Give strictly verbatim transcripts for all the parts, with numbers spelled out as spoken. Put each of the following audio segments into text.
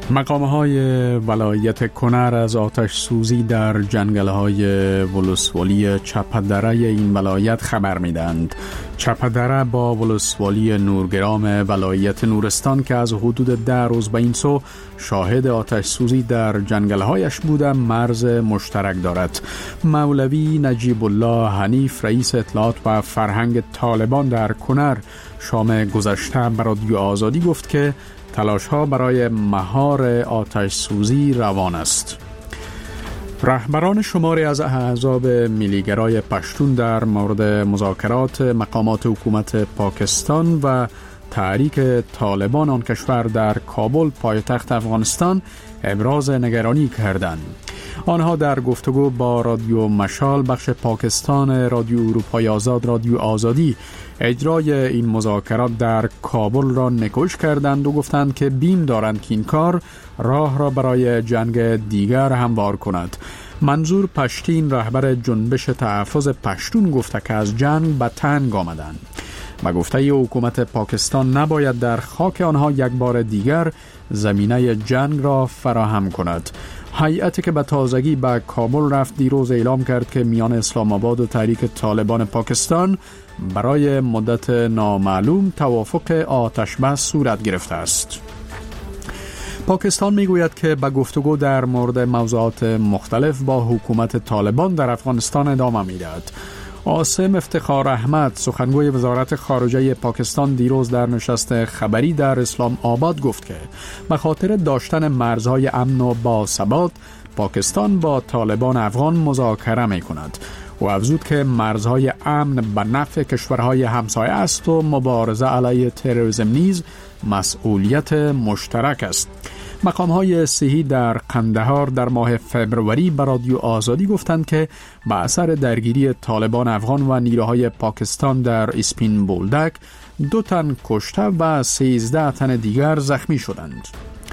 مقام‌های ولایت کنر از آتش سوزی در جنگل‌های ولسوالی چپدره این ولایت خبر می‌دهند. چپدره با ولسوالی نورگرام ولایت نورستان که از حدود ده روز به این سو شاهد آتش سوزی در جنگل‌هایش بوده مرز مشترک دارد. مولوی نجیب الله حنیف رئیس اطلاعات و فرهنگ طالبان در کنر شام گذشته به رادیو آزادی گفت که تلاش ها برای مهار آتش سوزی روان است. رهبران شماری از احزاب ملیگرای پشتون در مورد مذاکرات مقامات حکومت پاکستان و تحریک طالبان آن کشور در کابل پایتخت افغانستان ابراز نگرانی کردند. آنها در گفتگو با رادیو مشال بخش پاکستان رادیو اروپای آزاد رادیو آزادی اجرای این مذاکرات در کابل را نکوش کردند و گفتند که بیم دارند که این کار راه را برای جنگ دیگر هموار کند. منظور پشتین رهبر جنبش تحفظ پشتون گفته که از جنگ به تنگ آمدند و گفته ای حکومت پاکستان نباید در خاک آنها یک بار دیگر زمینه جنگ را فراهم کند. هیئتی که به تازگی به کابل رفت دیروز اعلام کرد که میان اسلام آباد و تحریک طالبان پاکستان برای مدت نامعلوم توافق آتش بس صورت گرفته است. پاکستان میگوید که به گفتگو در مورد موضوعات مختلف با حکومت طالبان در افغانستان ادامه میدهد. عاصم افتخار احمد سخنگوی وزارت خارجه پاکستان دیروز در نشست خبری در اسلام آباد گفت که به خاطر داشتن مرزهای امن و باثبات پاکستان با طالبان افغان مذاکره می کند و افزود که مرزهای امن به نفع کشورهای همسایه است و مبارزه علیه تروریسم نیز مسئولیت مشترک است. مقام‌های صحی در قندهار در ماه فبروری به رادیو آزادی گفتند که به اثر درگیری طالبان افغان و نیروهای پاکستان در اسپین بولدک دو تن کشته و سیزده تن دیگر زخمی شدند.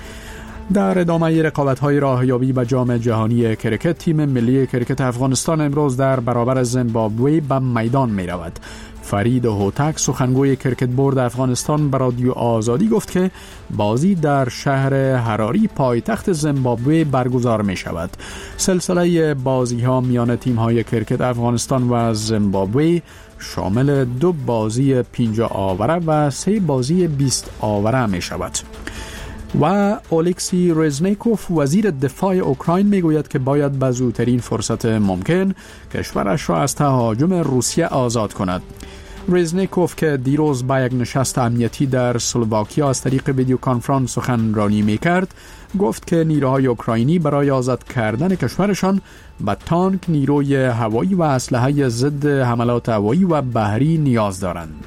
در ادامه رقابت‌های راهیابی به جام جهانی کرکت تیم ملی کرکت افغانستان امروز در برابر زیمبابوه به میدان می‌رود. فرید هوتک سخنگوی کرکت بورد افغانستان به رادیو آزادی گفت که بازی در شهر حراری پایتخت زیمبابوه برگزار می شود. سلسله بازی ها میان تیم های کرکت افغانستان و زیمبابوه شامل دو بازی پنجاه آوره و سه بازی بیست آوره می شود. و اولکسی رزنیکوف وزیر دفاع اوکراین میگوید که باید به زودترین فرصت ممکن کشورش را از تهاجم روسیه آزاد کند. رزنیکوف که دیروز با یک نشست امنیتی در اسلواکیا از طریق ویدیو کنفرانس سخنرانی میکرد گفت که نیروهای اوکراینی برای آزاد کردن کشورشان به تانک، نیروی هوایی و اسلحه ضد حملات هوایی و بحری نیاز دارند.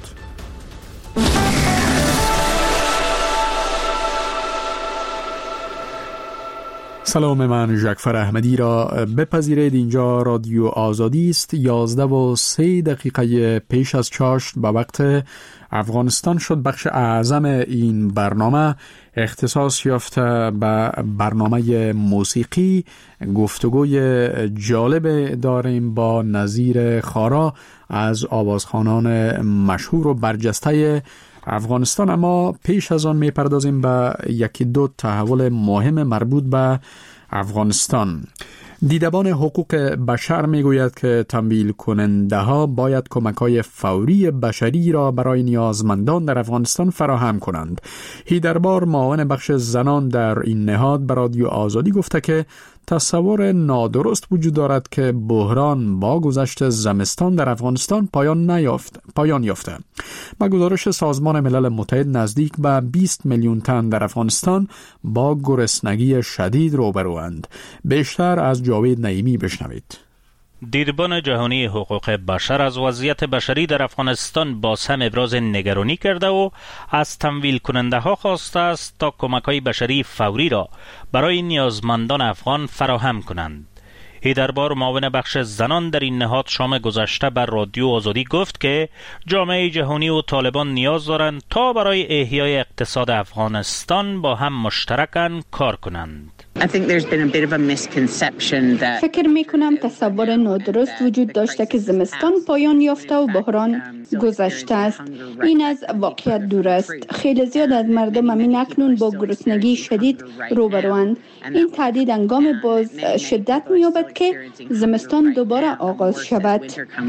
سلام، من ژکفر احمدی را بپذیرید. اینجا رادیو آزادی است. یازده و سه دقیقه پیش از چاشت به وقت افغانستان شد بخش اعظم این برنامه اختصاص یافته به برنامه موسیقی گفتگوی جالب داریم با نظیر خارا از آوازخوانان مشهور و برجسته افغانستان. اما پیش از آن میپردازیم به یکی دو تحول مهم مربوط به افغانستان. دیدبان حقوق بشر میگوید که تمویل کننده ها باید کمک های فوری بشری را برای نیازمندان در افغانستان فراهم کنند. هیدربار معاون بخش زنان در این نهاد به رادیو آزادی گفته که تصور نادرست وجود دارد که بحران با گذشت زمستان در افغانستان پایان نیافت پایان یافته. با گزارش سازمان ملل متحد نزدیک به بیست میلیون تن در افغانستان با گرسنگی شدید روبروند. بیشتر از جاوید نعیمی بشنوید. دیدبان جهانی حقوق بشر از وضعیت بشری در افغانستان باز هم ابراز نگرانی کرده و از تمویل کننده ها خواسته است تا کمک های بشری فوری را برای نیازمندان افغان فراهم کنند. هیدربار معاون بخش زنان در این نهاد شام گذشته بر رادیو آزادی گفت که جامعه جهانی و طالبان نیاز دارند تا برای احیای اقتصاد افغانستان با هم مشترکاً کار کنند. فکر می کنم تصور نادرست وجود داشته که زمستان پایان یافته و بحران گذشته است. این از واقعیت دور است. خیلی زیاد از مردم همین اکنون با گرسنگی شدید روبروند. این تهدید هنگام باز شدت می یابد که زمستان دوباره آغاز شود.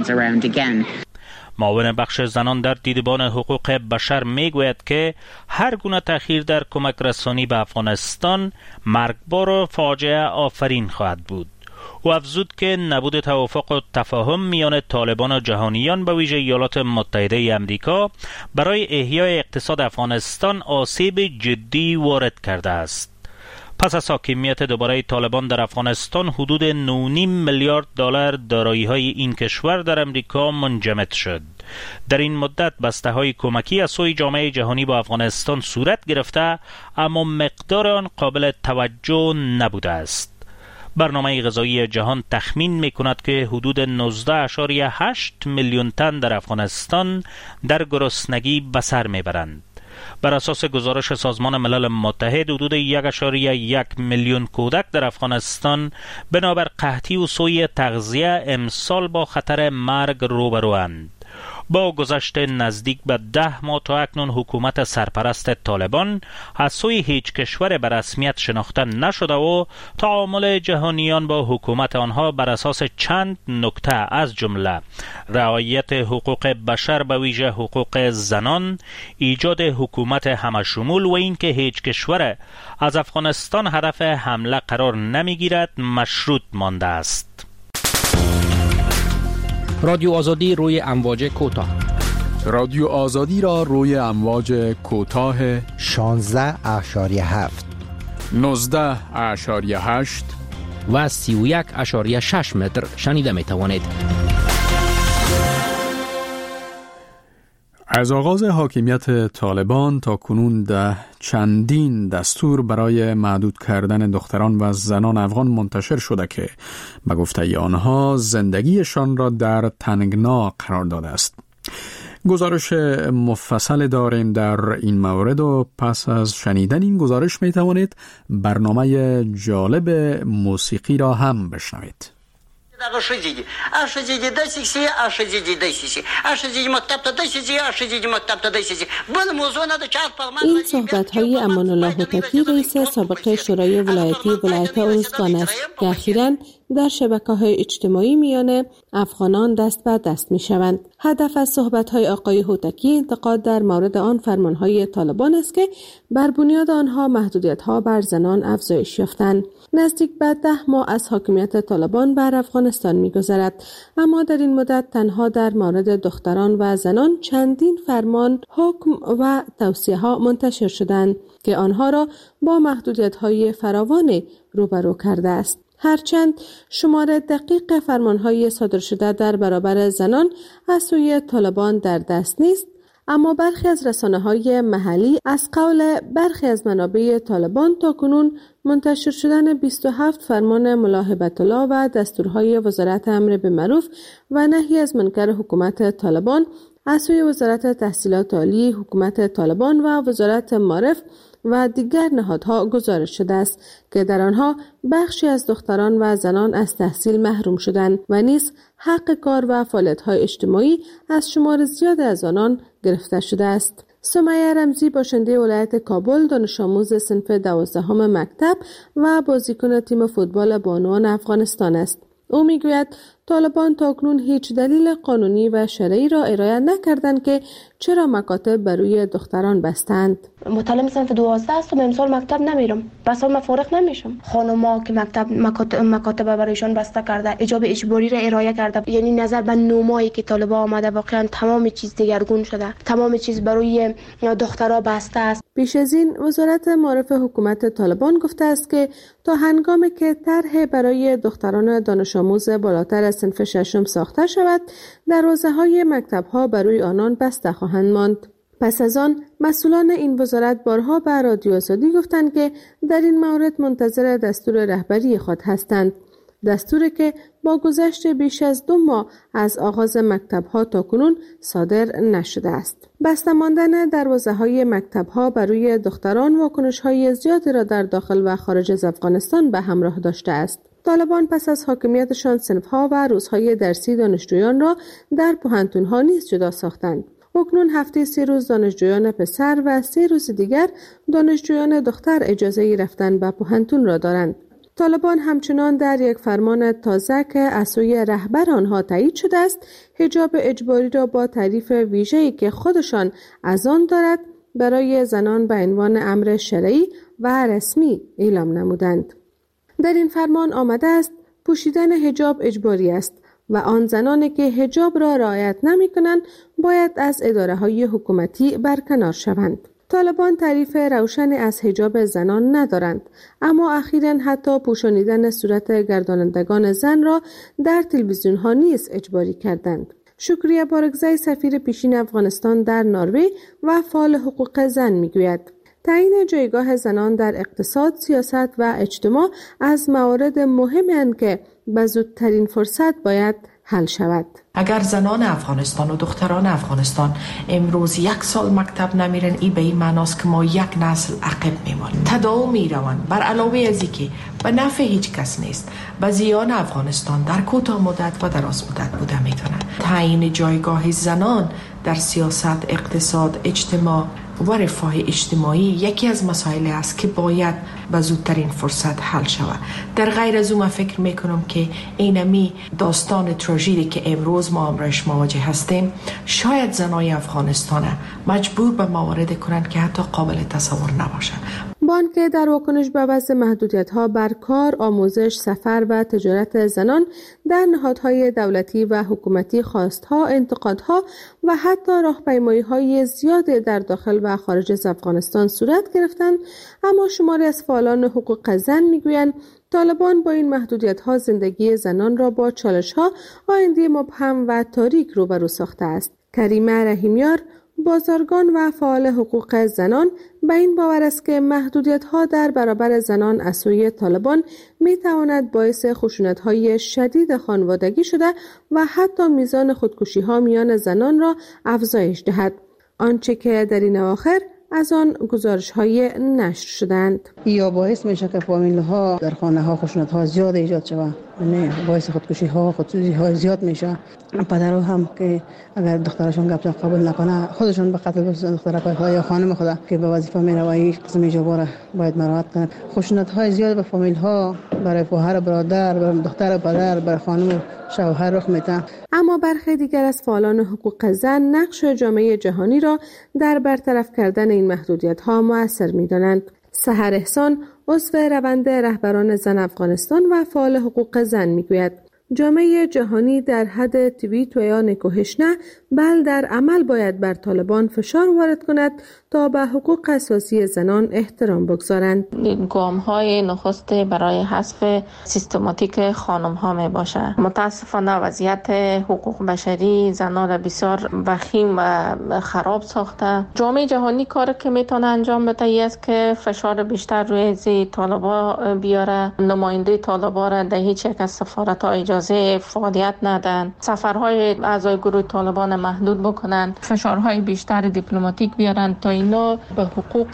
معاون بخش زنان در دیدبان حقوق بشر می گوید که هر گونه تأخیر در کمک رسانی به افغانستان مرگبار و فاجعه آفرین خواهد بود. او افزود که نبود توافق و تفاهم میان طالبان و جهانیان به ویژه ایالات متحده آمریکا برای احیای اقتصاد افغانستان آسیب جدی وارد کرده است. پس از حاکمیت دوباره طالبان در افغانستان حدود نه و نیم میلیارد دلار دارایی‌های این کشور در امریکا منجمد شد. در این مدت بسته‌های کمکی از سوی جامعه جهانی با افغانستان صورت گرفته اما مقدار آن قابل توجه نبوده است. برنامه غذایی جهان تخمین می‌کند که حدود نوزده ممیز هشت میلیون تن در افغانستان در گرسنگی به سر میبرند. بر اساس گزارش سازمان ملل متحد حدود یک ممیز یک میلیون کودک در افغانستان بنابر قحطی و سوء تغذیه امسال با خطر مرگ روبروند. با گذشت نزدیک به ده ماه تا اکنون حکومت سرپرست طالبان از سوی هیچ کشور به رسمیت شناخته نشده و تعامل جهانیان با حکومت آنها بر اساس چند نکته از جمله رعایت حقوق بشر به ویژه حقوق زنان، ایجاد حکومت همشمول و اینکه هیچ کشور از افغانستان هدف حمله قرار نمیگیرد مشروط مانده است. رادیو آزادی روی امواج کوتاه. رادیو آزادی را روی امواج کوتاه شانزده اشاری هفت، نوزده اشاری هشت و سی و یک اشاری شش متر شنیده می توانید. از آغاز حاکمیت طالبان تا کنون ده چندین دستور برای محدود کردن دختران و زنان افغان منتشر شده که به گفته آنها زندگیشان را در تنگنا قرار داده است. گزارش مفصل داریم در این مورد و پس از شنیدن این گزارش می توانید برنامه جالب موسیقی را هم بشنوید. این صحبت‌های امان الله هوتکی رئیس سابق شورای ولایتی ولایت ارزگان است که اخیراً در شبکه‌های اجتماعی میان افغانان دست به دست می‌شوند. هدف از صحبت‌های آقای هوتکی انتقاد در مورد آن فرمان‌های طالبان است که بر بنیاد آنها محدودیت‌ها بر زنان افزایش یافتند. نزدیک به ده ماه از حاکمیت طالبان بر افغانستان می‌گذرد، اما در این مدت تنها در مورد دختران و زنان چندین فرمان، حکم و توصیه‌ها منتشر شدند که آنها را با محدودیت‌های فراوان روبرو کرده است. هرچند شمار دقیق فرمان‌های صادر شده در برابر زنان از سوی طالبان در دست نیست، اما برخی از رسانه‌های محلی از قول برخی از منابع طالبان تاکنون منتشر شدن بیست و هفت فرمان ملاحبت الله و دستورهای وزارت امر بالمعروف و نهی از منکر حکومت طالبان از سوی وزارت تحصیلات عالی حکومت طالبان و وزارت معارف و دیگر نهادها گزارش شده است که در آنها بخشی از دختران و زنان از تحصیل محروم شدند و نیز حق کار و فعالیت‌های اجتماعی از شمار زیاد از آنان گرفته شده است. سمیه رمزی باشنده ولایت کابل، دانش آموز صنف دوازدهم مکتب و بازیکن تیم فوتبال بانوان افغانستان است. او میگوید طالبان تاکنون هیچ دلیل قانونی و شرعی را ارائه نکردند که چرا مکاتب بر روی دختران بستند. متعلم صنف دوازده هستم، امسال مکتب نمیرم، بس حال من فارغ نمیشم. خانوما که مکتب مکاتب, مکاتب برایشان بسته کرده، اجابه اجباری را ارائه کرده، یعنی نظر به نومایی که طالبا آمده واقعا تمام چیز دگرگون شده، تمام چیز برای دخترها بسته است. پیش از این وزارت معارف حکومت طالبان گفته است که تا هنگامی که طرح برای دختران دانش آموز بالاتر از صنف ششم ساخته شود، دروازه‌های مکتب‌ها برای آنان بسته خواهند ماند. پس از آن مسئولان این وزارت بارها به رادیو آزادی گفتند که در این مورد منتظر دستور رهبری خود هستند. دستوری که با گذشت بیش از دو ماه از آغاز مکتب‌ها تا کنون صادر نشده است. بسته ماندن دروازه‌های مکتب‌ها بر روی دختران واکنش‌های زیادی را در داخل و خارج از افغانستان به همراه داشته است. طالبان پس از حاکمیتشان صنف‌ها و روزهای درسی دانشجویان را در پوهنتون‌ها نیز جدا ساختند. اکنون هفته سه روز دانشجویان پسر و سه روز دیگر دانشجویان دختر اجازه رفتن به پوهنتون را دارند. طالبان همچنان در یک فرمان تازه که از سوی رهبر آنها تایید شده است، حجاب اجباری را با تعریف ویژه‌ای که خودشان از آن دارد برای زنان به عنوان امر شرعی و رسمی اعلام نمودند. در این فرمان آمده است پوشیدن حجاب اجباری است و آن زنانی که حجاب را رعایت نمی‌کنند باید از اداره‌های حکومتی برکنار شوند. طالبان تعریف روشنی از حجاب زنان ندارند، اما اخیراً حتی پوشانیدن صورت گردانندگان زن را در تلویزیون‌ها نیز اجباری کردند. شکریه بارگزای سفیر پیشین افغانستان در نروژ و فعال حقوق زن میگوید تعیین جایگاه زنان در اقتصاد، سیاست و اجتماع از موارد مهمی است که به زودترین فرصت باید حل شود. اگر زنان افغانستان و دختران افغانستان امروز یک سال مکتب نمیرن، این به این معناست که ما یک نسل عقب میمانیم. تداوم میروند بر علاوه از اینکه به نفع هیچ کس نیست، به زیان افغانستان در کوتاه مدت و دراز مدت بوده میتونه. تعیین جایگاه زنان در سیاست، اقتصاد، اجتماع و رفاه اجتماعی یکی از مسائل است که باید به زودترین فرصت حل شود. در غیر از اون فکر میکنم که اینمی داستان تراژدی که امروز ما امروز مواجه هستیم شاید زنای افغانستان مجبور به مواردی کنند که حتی قابل تصور نباشد. بانک در واکنش به وضع محدودیت‌ها بر کار، آموزش، سفر و تجارت زنان در نهادهای دولتی و حکومتی خواستها، انتقادها و حتی راهپیمایی‌های زیاد در داخل و خارج از افغانستان صورت گرفتند، اما شماری از فعالان حقوق زن میگویند طالبان با این محدودیت‌ها زندگی زنان را با چالش‌ها، آینده مبهم و تاریک روبرو ساخته است. کریمه رحیمیار، بازرگان و فعال حقوق زنان، به این باور است که محدودیت‌ها در برابر زنان از سوی طالبان می‌تواند باعث خشونت‌های شدید خانوادگی شده و حتی میزان خودکشی‌ها میان زنان را افزایش دهد، آنچه که در این اواخر از آن گزارش‌های نشر شدند. یا باعث میشه که فامیل‌ها در خانه‌ها خشونت‌ها زیاد ایجاد شود، نه باعث خودکشی‌ها خودسوزی‌ها زیاد میشه. پدرها هم که اگر دخترشون گپ قبول نکنه خودشون به قتل دخترها یا خانم خدا که به وظیفه میره و این قسم اجبار باید مراعات کنند. خشونت‌های زیاد به فامیل‌ها، برای خواهر برادر، برای دختر پدر، برای خانم شوهر رخ میده. اما برخی دیگر از فعالان حقوق زن نقش جامعه جهانی را در برطرف کردن این محدودیت‌ها مؤثر می‌دانند. سحر احسان، عضو روند رهبران زن افغانستان و فعال حقوق زن میگوید جامعه جهانی در حد توییت و یا نکوهش نه، بل در عمل باید بر طالبان فشار وارد کند تا به حقوق اساسی زنان احترام بگذارند. گام‌های نخست برای حذف سیستماتیک خانم‌ها می باشد. متاسفانه وضعیت حقوق بشری زنان را بسیار وخیم و خراب ساخته. جامعه جهانی کاری که میتونه انجام بده است که فشار بیشتر روی زی طالبا بیاره. نماینده طالبا را در هیچ یک از سفارت‌ها اجازه فعالیت ندن. سفرهای اعضای گروه طالبان محدود بکنن. فشارهای بیشتر دیپلماتیک بیارن تا اینا به حقوق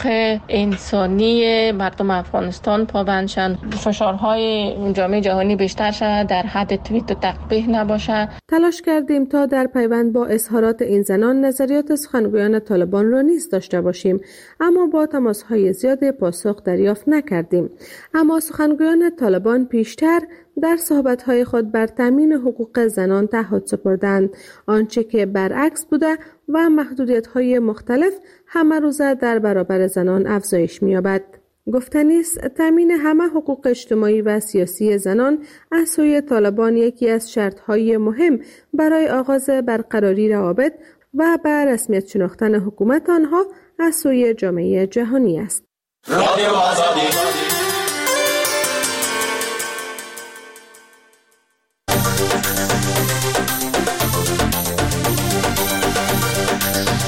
انسانی مردم افغانستان پابند شن. فشارهای جامعه جهانی بیشتر شد، در حد توییت و تقبیح نباشه. تلاش کردیم تا در پیوند با اظهارات این زنان نظریات سخنگویان طالبان را نیز داشته باشیم، اما با تماس‌های زیاد پاسخ دریافت نکردیم. اما سخنگویان طالبان پیشتر در صحبت‌های خود بر تامین حقوق زنان تعهد سپردند، آنچه که برعکس بوده و محدودیت‌های مختلف همه روزه در برابر زنان افزایش می‌یابد. گفتنی است تامین همه حقوق اجتماعی و سیاسی زنان از سوی طالبان یکی از شرط‌های مهم برای آغاز برقراری روابط و به رسمیت شناختن حکومت آنها از سوی جامعه جهانی است.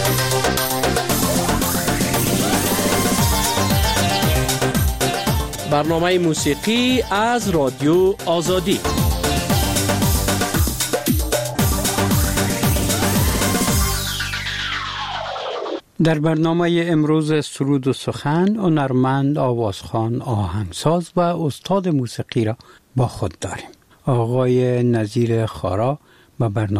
به برنامه موسیقی از رادیو آزادی. در برنامه امروز سرود و سخن هنرمند، آوازخوان، آهنگساز و استاد موسیقی را با خود داریم. آقای نظیر خارا با برنامه